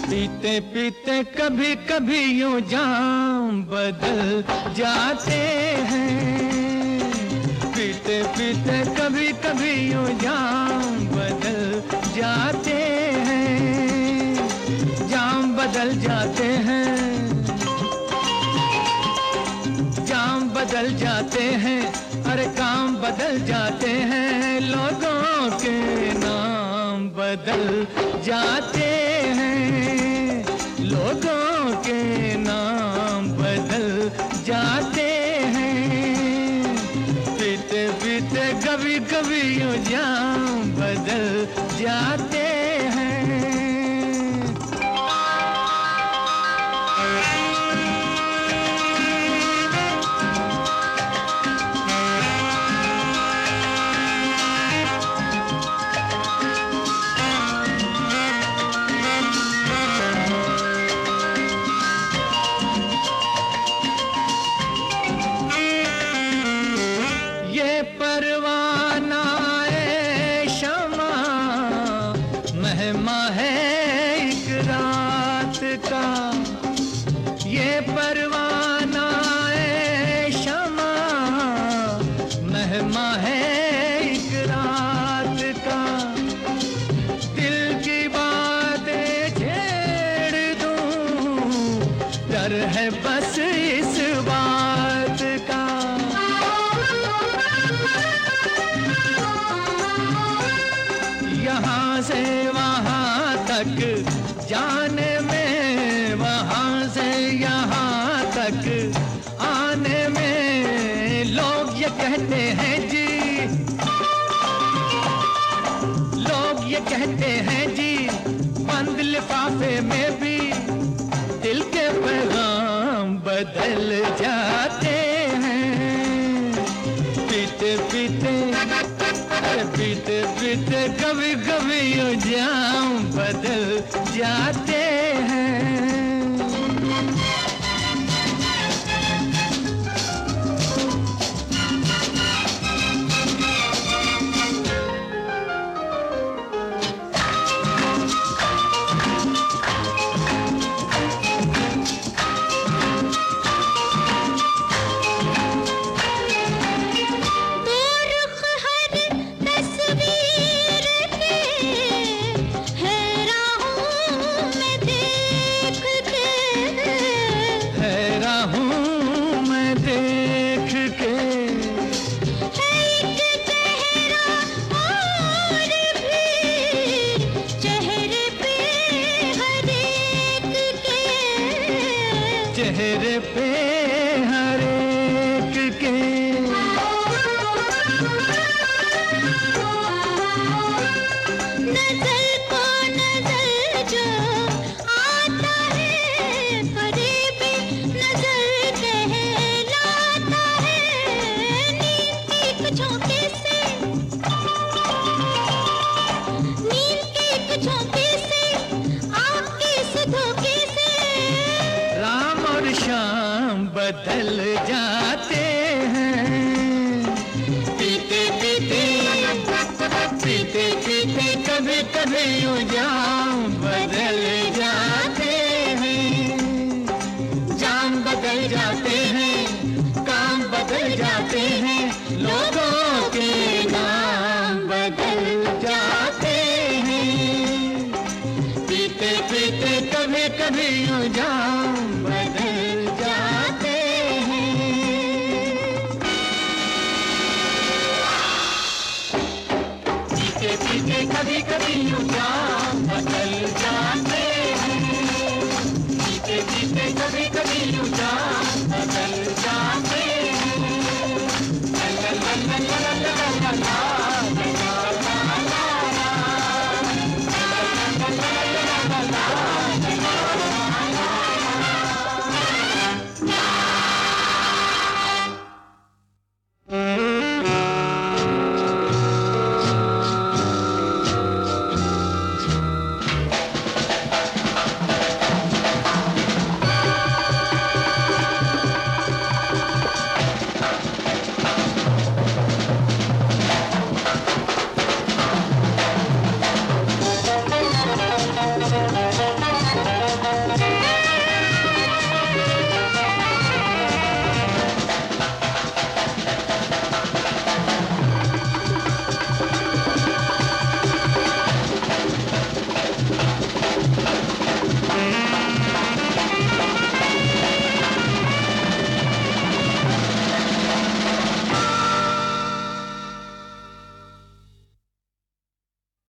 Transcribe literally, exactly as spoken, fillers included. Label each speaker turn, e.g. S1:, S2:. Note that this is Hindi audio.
S1: पीते पीते कभी कभी यूं जाम बदल जाते हैं। पीते पीते कभी कभी यूं जाम बदल जाते हैं। जाम बदल जाते हैं, जाम बदल जाते हैं, अरे काम बदल जाते हैं। लोगों के नाम बदल जाते हैं, लोगों के नाम बदल जाते हैं। पीते पीते कभी कभी यूं जाम बदल जाते हैं। परवाना ए शमा मेहमा है एक रात का। ये परवाना ए शमा मेहमा है एक रात का। दिल की बातें छेड़ दूं, डर है बस इस बात का। यहाँ से वहाँ तक जाने में, वहाँ से यहाँ तक आने में लोग ये कहते हैं जी, लोग ये कहते हैं जी, बंद लिफाफे में भी दिल के पैगाम बदल जाते हैं। पीते पीते पीते पीते कभी कभी यूं जाम बदल जाते हैं। चेहरे पे हर एक के
S2: नजर को नजर जो आता है, फरेबी नजर कहलाता है। नींद के एक झोंके से, नींद के एक झोंके से, आपके इस धोखे से
S1: राम और शाम बदल जाते हैं। पीते पीते पीते पीते कभी कभी यूं जाम बदल जाते हैं। जाम बदल जाते हैं, काम बदल जाते हैं, लोगों के नाम बदल जाते हैं। पीते पीते कभी कभी यूं जाम बदल जाते हैं। पीते पीते कभी कभी यूं जाम बदल जाते हैं। पीते पीते कभी कभी यूं जाम